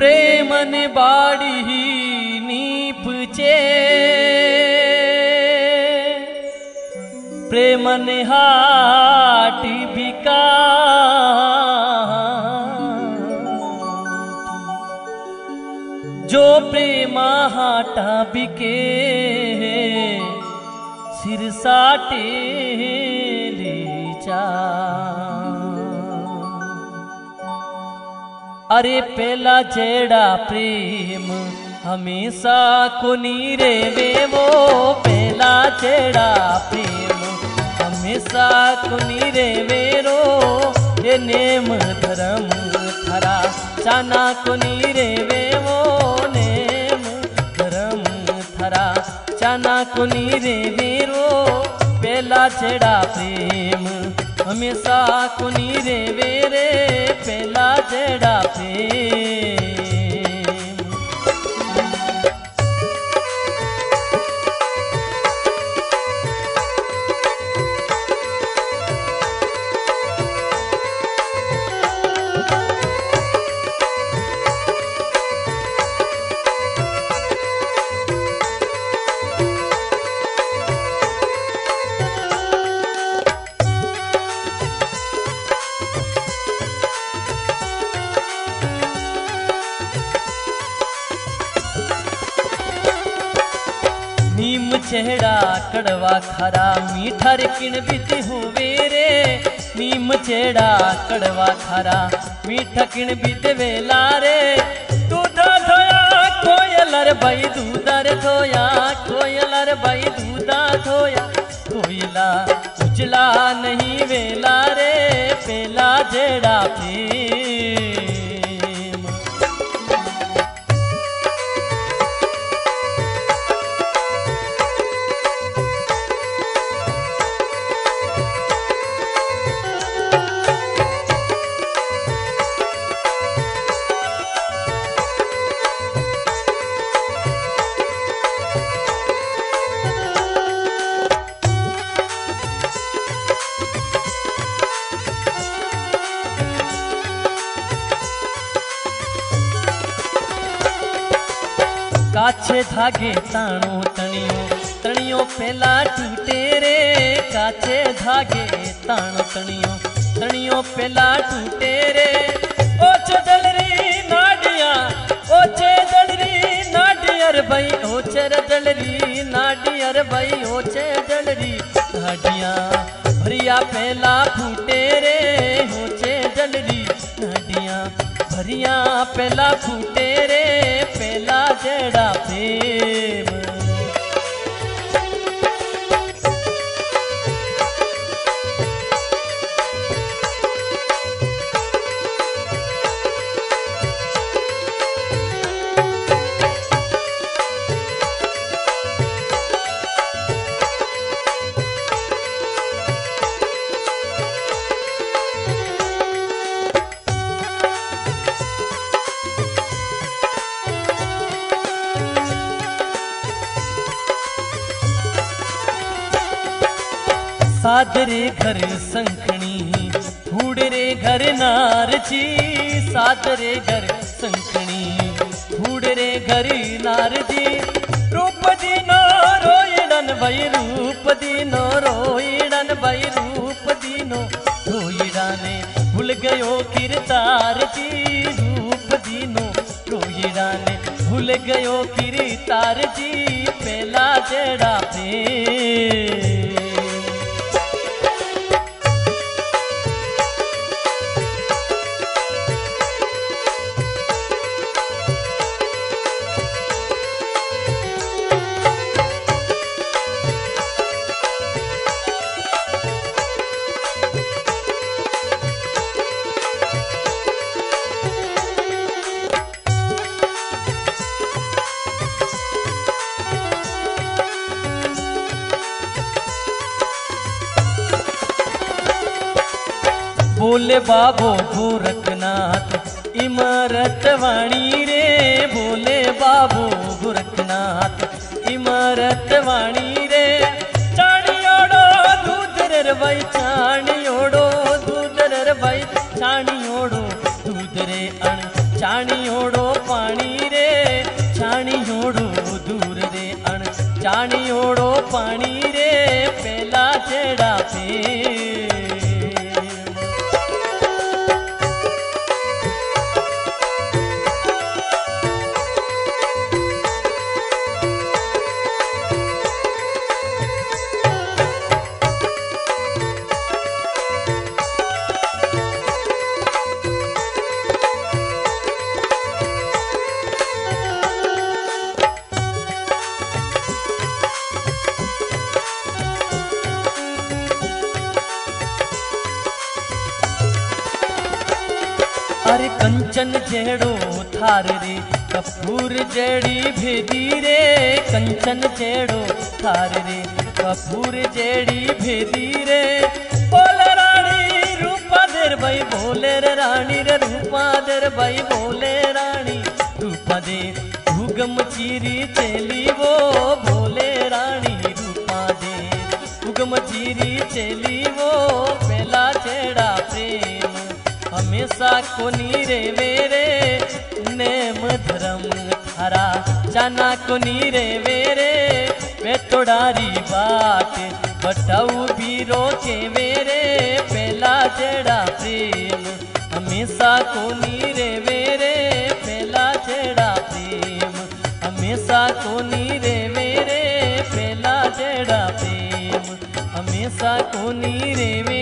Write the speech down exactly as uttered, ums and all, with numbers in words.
प्रेम ने बाड़ी नीपचे प्रेम ने हाट बिका जो प्रेमा हाटा बिके सिर साटे लीचा। अरे पहला जेड़ा प्रेम हमेशा कोनी रे वे वो पहला जेड़ा प्रेम हमेशा कोनी रे वे रो ये नेम धर्म थरा चाना कोनी रे वे वो नेम धर्म थरा चाना कोनी रे वे रो पहला जेड़ा प्रेम हमेशा कोनी रे वे रे पहला जेड़ा प्रेम। नीम चेहड़ा कड़वा खरा मीठा रे किण बीती हुवे रे नीम चेहड़ा कड़वा खरा मीठा किण बीते वेला रे दूधा धोया कोयलर भाई दूधा रे धोया कोयलर भाई दूधा धोया कोयला उजला नहीं वेला रे पेला जेड़ा प्रेम। काछे धागे ताणो तणियो तणियो पहला टूटे रे काछे धागे ताणो तणियो तणियो पहला टूटे रे ओछे दलरी नाडिया ओछे दलरी नाडियर भाई ओछे दलरी नाडियर भाई ओछे दलरी नाडिया भरिया पहला फूटे रे ओछे दलरी नाडिया भरिया पहला फूटे रे पहला जेड़ा प्रेम। सादरे घर संकणी फूडरे घर नारची सादरे घर संकणी फूडरे घर नारजी रूप दीनो रोइडन भाई रूप दीनो रोइडन भाई रूप दीनो रोइडाने भूल गयो किरतार जी रूप दीनो रोइडाने भूल गयो किरतार जी पहला जेड़ा प्रेम। बोले बाबो गोरखनाथ इमरत वाणी रे बोले बाबो गोरखनाथ इमरत वाणी रे चाणियोड़ो दूध रे भाई चाणियोड़ो दूध रे भाई चाणियोड़ो दूध रे अण चाणियोड़ो पानी रे चाणियोड़ो दूर रे अण चाणियोड़ो पानी रे पेला चेड़ा पे अरे कंचन जेड़ो थार रे कपूर जेड़ी भेदी रे कंचन जेड़ो थार रे कपूर जेड़ी भेदी रे बोले रानी रूपा देर भाई बोले रे रानी रे रूपा देर भाई बोले रानी रूपा दे भूगम चीरी चेली वो बोले रानी रूपा दे भूगम चीरी चेली वो पेला चेड़ा प्रेम हमेशा कोनी रे मेरे नेम धर्म थारा जाना कोनी रे मेरे वे तोड़ारी बाट बटाऊ बीरो के मेरे पेला चेड़ा प्रेम हमेशा कोनी रे मेरे पेला चेड़ा प्रेम हमेशा कोनी रे मेरे पेला चेड़ा प्रेम हमेशा कोनी रे मेरे